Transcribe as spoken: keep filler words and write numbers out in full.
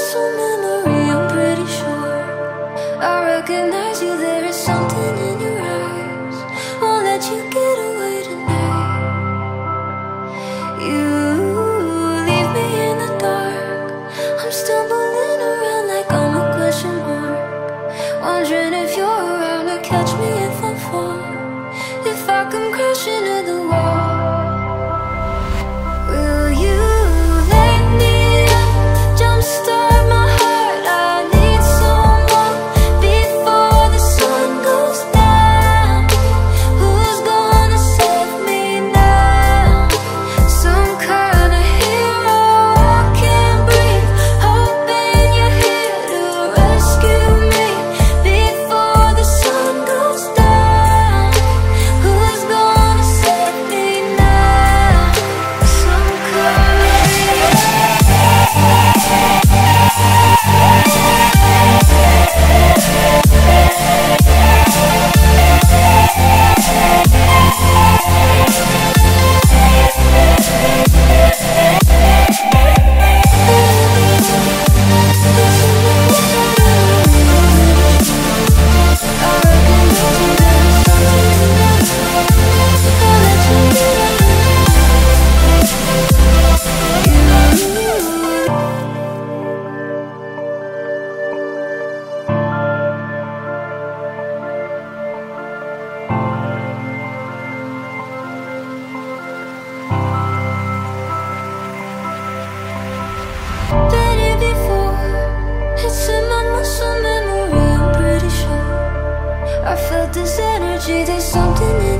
muscle memory, I'm pretty sure I recognize you, there is something in your eyes. Won't let you get away tonight. You leave me in the dark. I'm stumbling around like I'm a question mark, wondering if you're around to catch me if I fall, if I come crashing into the wall. Will you let me up, jumpstart my heart? I need someone before the sun goes down. Who's gonna save me now? Some kind of hero I can't breathe, hoping you're here to rescue me before the sun goes down. Who's gonna save me now? Some kind of been here before. It's in my muscle memory, I'm pretty sure I felt this energy, there's something in